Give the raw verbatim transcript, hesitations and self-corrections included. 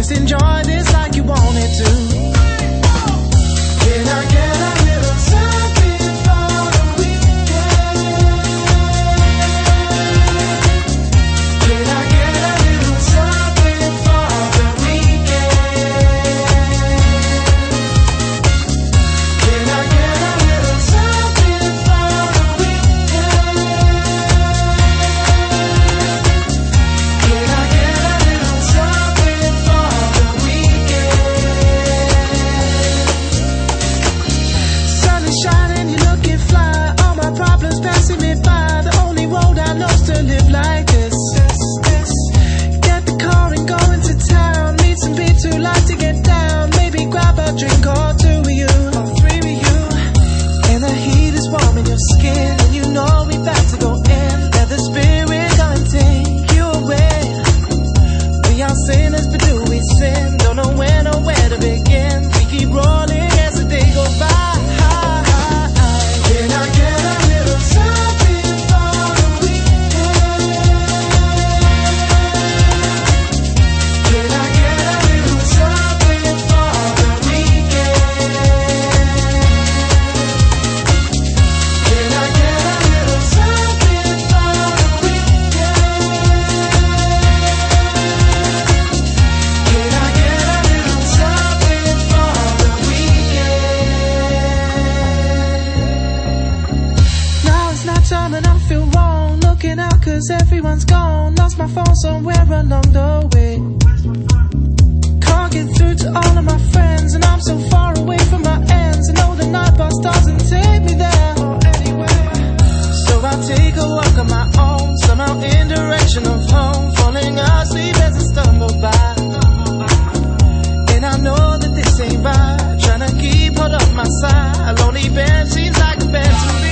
Just enjoy this like you wanted to. Can I get a little something for the weekend? Can I get a little something for the weekend? Can I get a little something for the weekend? Can I get a little something for the weekend? Sun is shining, you're looking fly. All my problems passing me by. The only road I know's to live like this. Get the car and go into town. Meet some people who like to get down. Maybe grab a drink or two with you, or three with you. And the heat is warming your skin, and you know we about to go in. Let the spirit come and take you away. We are sinners, but do we sin? Don't know when or where to begin. We keep rolling as the day goes by. Can I get a little something for the weekend? Can I get a little something for the weekend? Can I get a little something for the weekend? Can I get a little something for the weekend? Now it's not time and I feel wrong. Looking out cause everyone's gone. Lost my phone somewhere along the way. Can't get through to all of my friends, and I'm so far away from my ends. I know the night bus doesn't take me there or anywhere. So I'll take a walk on my own, somehow in direction of home. Falling asleep as I stumble by. And I know that this ain't right. Trying to keep hold up my side. A lonely bed seems like the bed to me.